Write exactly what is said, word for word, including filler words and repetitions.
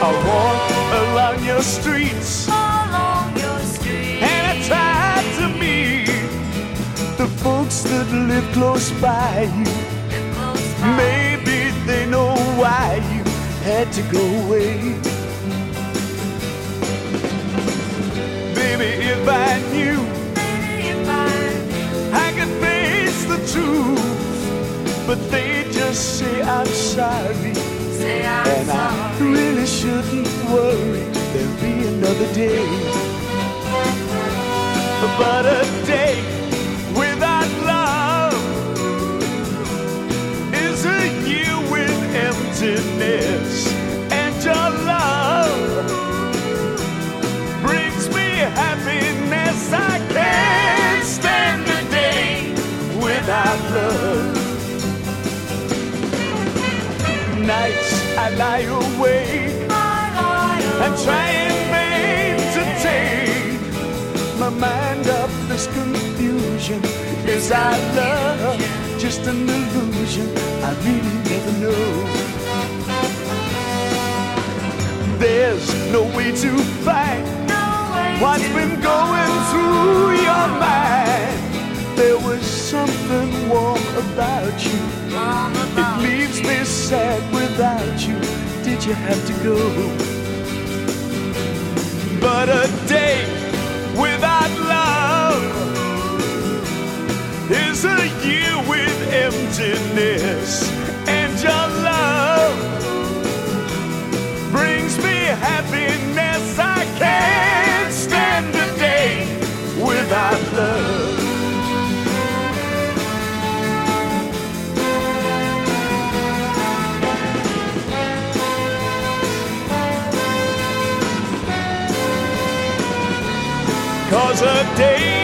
walk along your streets, along your street. and I try to meet the folks that live close by you. Live close by. Maybe they know why you had to go away. Baby, if I knew, Baby, if I I could face the truth, but they just say I'm sorry, say I'm and I sorry, really shouldn't worry. There'll be another day, but a day without love is a year with emptiness, and your love brings me happiness. I can't stand a day without love. Nights I lie awake and try and maintain my mind of this confusion. Is our love just an illusion? I really never know. There's no way to find no way what's to been going through your mind. There was something warm about you. warm It about leaves you. me sad without you. Did you have to go? But a day without love is a year with emptiness, and your love brings me happiness. I can't stand a day without love. Cause a day